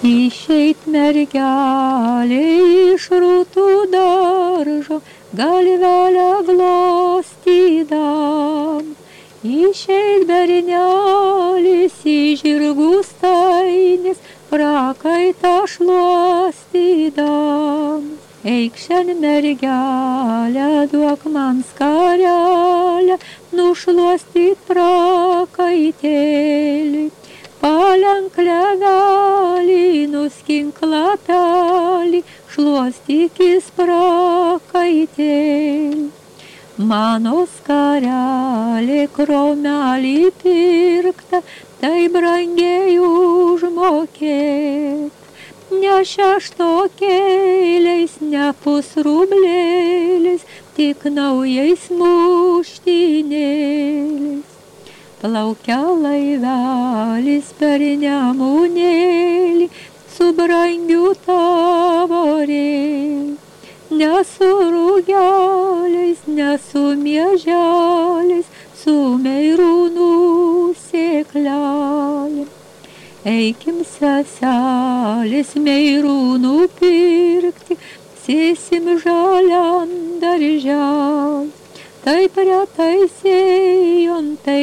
Išeit mergelė iš rūtų daržo, galvelę glostydam. Išeit bernelis į žirgų stainis, prakaitą šluostydam. Eikšen mergelę, duok man skarelę, nušluostyt prakaitėlį. Palenk klevelį, nuskink lapelį, šluostykis prakaitėlį. Mano skarelė kromelį pirkta, tai brangiai užmokėt. Ne šeštokėliais, ne pusrublėliais, tik naujais muštinėliais. Plaukia laivelis per Nemunėlį su brangiu tavorėliu. Ne su rugeliais, ne su mieželiais, su meirūnų sėklelėm. Eikim seselės meirūnų pirkti, sėsim žaliam daržel. Taip retai sėjon, taip